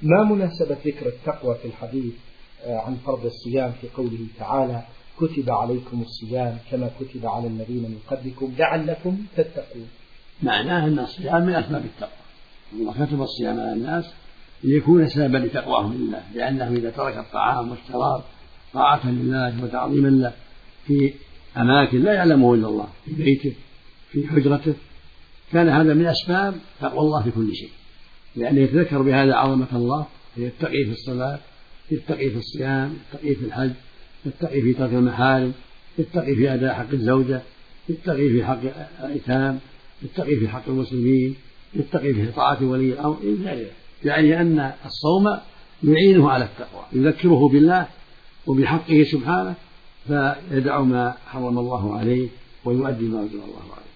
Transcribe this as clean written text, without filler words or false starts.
ما مناسبة ذكر التقوى في الحديث عن فرض الصيام في قوله تعالى كتب عليكم الصيام كما كتب على الذين من قبلكم لعلكم تتقون؟ معناه أن الصيام من أسباب التقوى، الله كتب الصيام على الناس ليكون سببا لتقواهم لله، لأنه إذا ترك الطعام والشراب طاعة لله وتعظيما له في أماكن لا يعلمه إلا الله، في بيته في حجرته، كان هذا من أسباب تقوى الله في كل شيء، لأنه يتذكر بهذا عظمة الله فيتقي في الصلاة، يتقي في الصيام، يتقي في الحج، يتقي في ترك المحارم، يتقي في أداء حق الزوجة، يتقي في حق الأيتام، يتقي في حق المسلمين، يتقي في طاعة ولي الأمر، يعني أن الصوم يعينه على التقوى، يذكره بالله وبحقه سبحانه، فيدع ما حرم الله عليه ويؤدي ما أنزل الله عليه.